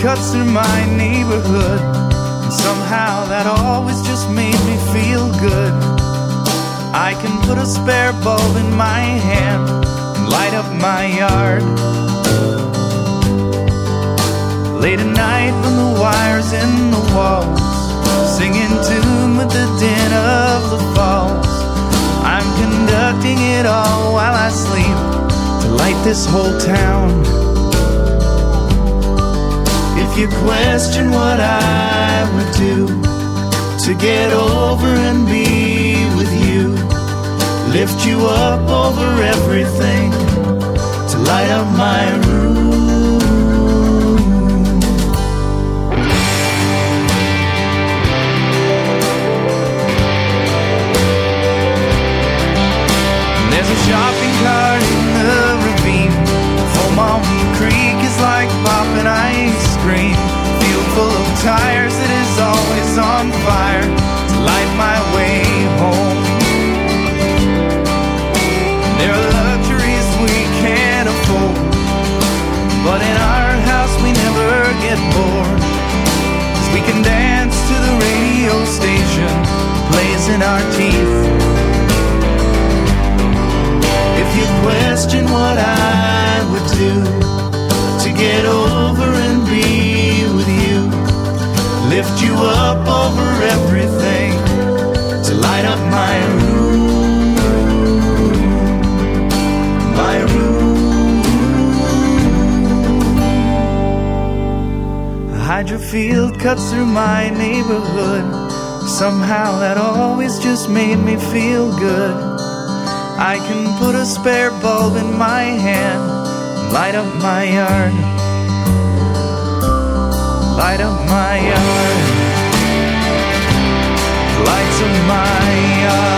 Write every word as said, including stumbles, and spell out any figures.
cuts through my neighborhood, and somehow that always just made me feel good. I can put a spare bulb in my hand and light up my yard. Late at night when the wire's in the walls, singing tune with the din of the falls, I'm conducting it all while I sleep to light this whole town. If you question what I would do to get over and be with you, lift you up over everything to light up my room. There's a shopping cart in the ravine. Foam on Creek is like popping ice cream. Field full of tires that is always on fire to light my way home. There are luxuries we can't afford, but in our house we never get bored, 'cause we can dance to the radio station plays in our teeth. If you question what I would do to get over and be with you, lift you up over everything to light up my room, my room. A hydro field cuts through my neighborhood. Somehow that always just made me feel good. I can put a spare bulb in my hand, light up my yard, light up my yard, lights of my yard.